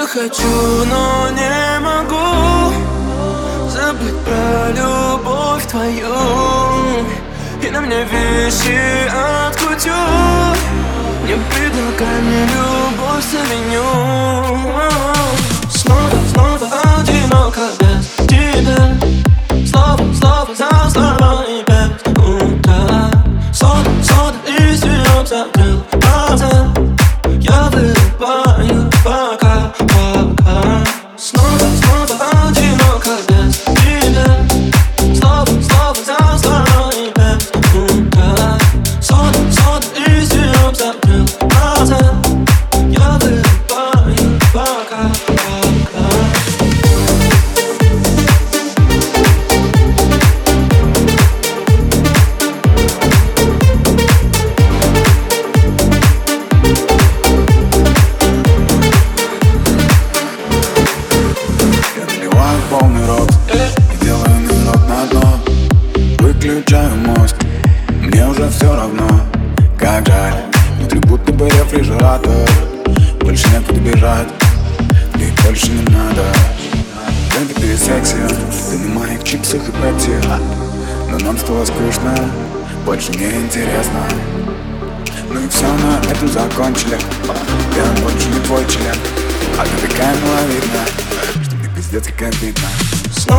хочу, но не могу забыть про любовь твою. И на мне вещи от кутюр. Не предлагай мне любовь заменю. Снова одиноко без тебя. Слово за слово и без утра. Сода и сироп закрыл глаза. Я вырубаю пока. Снова одиноко без тебя. Слово за слово и без утра. Сода и сироп закрыл глаза. Я вырубаю пока. Полный рот, и делаю минут на дно. Выключаю мозг, мне уже все равно. Как жаль, внутри будто бы рефрижератор. Больше некуда бежать, мне больше не надо. Baby, ты секси, ты на моих чипсах и пепси. Но нам стало скучно, больше не интересно. Ну и все, на этом закончили. Я больше не твой член, а ты такая миловидная, что мне пиздец как обидно.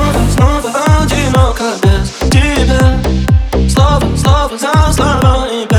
Снова одиноко без тебя. Слово за слово и без